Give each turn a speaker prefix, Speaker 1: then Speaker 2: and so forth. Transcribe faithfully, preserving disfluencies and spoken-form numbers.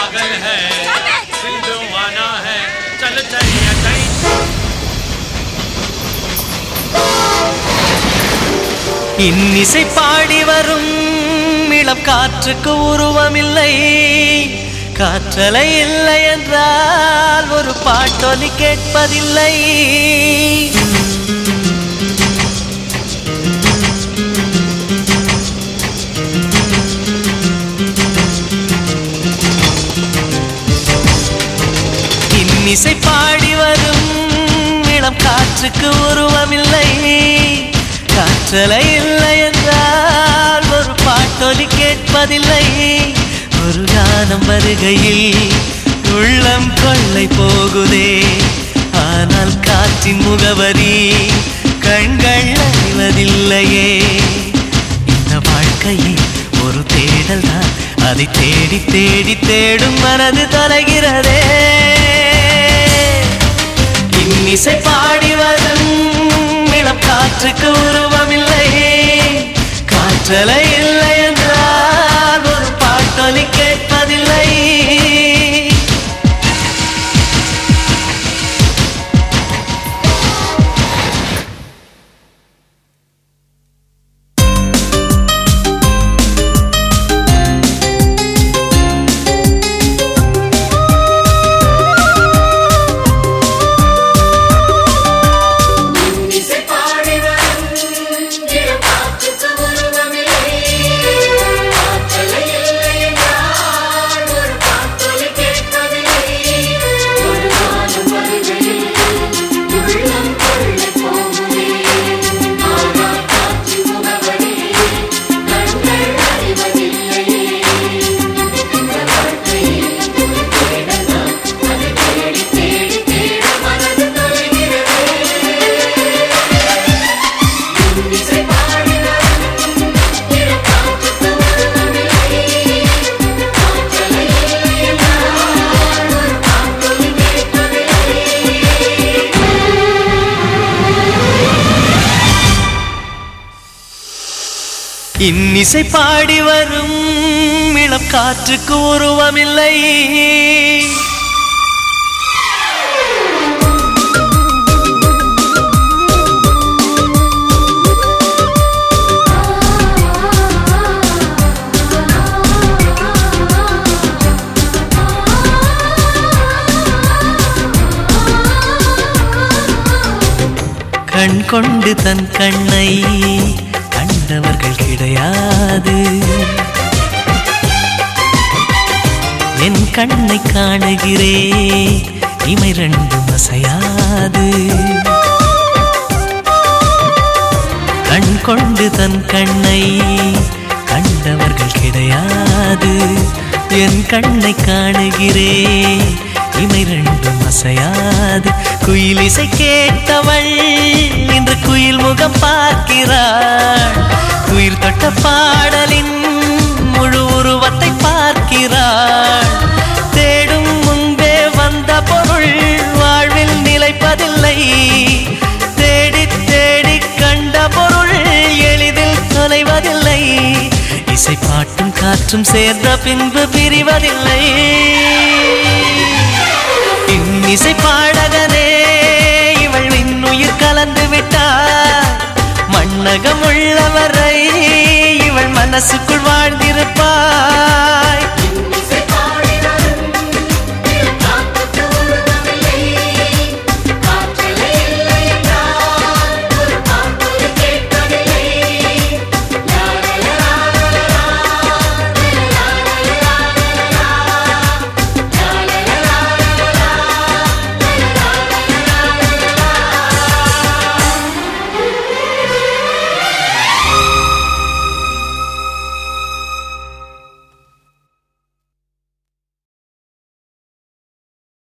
Speaker 1: पागल है दिल दीवाना है चल चलिए कहीं
Speaker 2: இன்னிசை பாடி வரும் இளம் காற்றுக்கு உருவமில்லை காற்றலை இல்லை என்றால் ஒரு பாட்டொலி கேட்பதில்லை இன்னிசை பாடி வரும் இளம் காற்றுக்கு உருவமில்லை காற்றலை இல்லை என்றால் ஒரு பாட்டொலி கேட்பதில்லை ஒரு கானம் வருகையில் உள்ளம் கொள்ளை போகுதே ஆனால் காற்றின் முகவரி கண்கள் அறிவதில்லையே இந்த வாழ்க்கையே ஒரு தேடல் தான் அதை தேடி தேடி தேடும் மனது தொலைகிறதே இன்னிசை பாடி வரும் இளம் காற்றுக்கு உருவமில்லை காற்றலை இல்லை என்றால் ஒரு பாட்டொலி கேட்பதில்லை இன்னிசை பாடி வரும் இளம் காற்றுக்கு உருவமில்லை கண் கொண்டு தன் கண்ணை கண்டவர்கள் கிடையாது என் கண்ணை காணுகிறே இமை ரெண்டும் அசையாது கண் கொண்டு தன் கண்ணை கண்டவர்கள் கிடையாது என் கண்ணை காணுகிறே இமை ரெண்டும் அசையாது குயிலிசை கேட்டவள் இன்று குயில் முகம் பார்க்கிறாள் குயில் தொட்ட பாடலின் முழு உருவத்தை பார்க்கிறாள் தேடும் முன்பே வந்த பொருள் வாழ்வில் நிலைப்பதில்லை தேடி தேடி கண்ட பொருள் எளிதில் தொலைவதில்லை இசை பாட்டும் காற்றும் சேர்ந்த பின்பு பிரிவதில்லை இன்னிசை பாடகனே இவள் இன்னுயிர் கலந்து விட்டாள் மண்ணகம் உள்ளவரை இவள் மனசுக்குள் வாழ்ந்திருப்பாள்